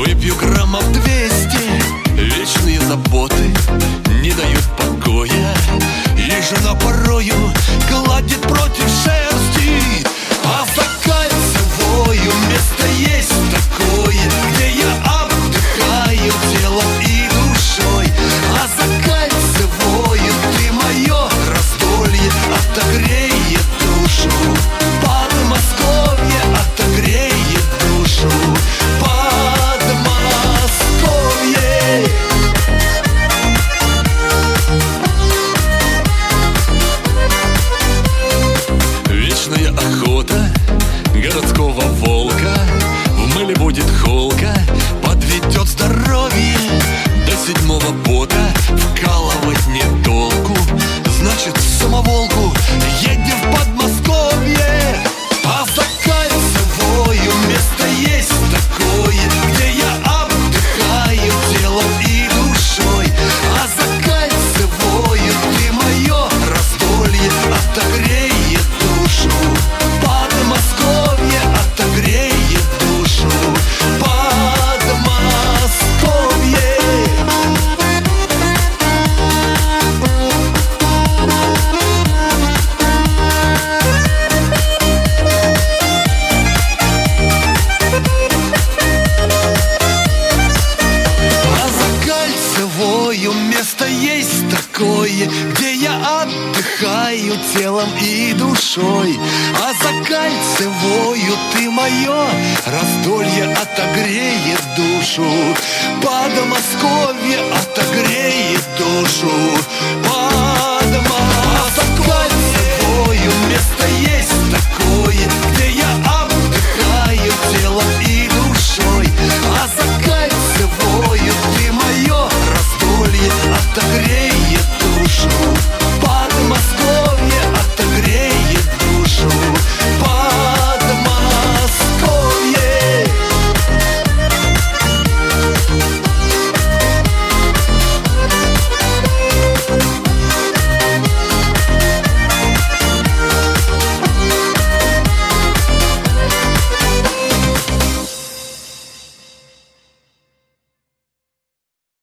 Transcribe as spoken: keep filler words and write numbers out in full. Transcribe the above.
Выпью граммов двести, вечные заботы не дают покоя, и жена порою гладит против шерсти. А за Кольцевою место есть такое, где я отдыхаю телом и душой. А за Кольцевою ты мое раздолье отогреет душу. Подмосковье отогреет душу. Подмосковье. Вечная охота городского волка, в мыле будет холка, подведет здоровье до седьмого пота. Вкалывать не толку, значит самоволку едем в Подмосковье. А за Кольцевою место есть такое, где я отдыхаю телом и душой. А за Кольцевою ты мое раздолье отогреет душу. Подмосковье отогреет душу. Подмосковье. Место есть такое, где я отдыхаю телом и душой. А за Кольцевою ты мое раздолье отогреет душу. Подмосковье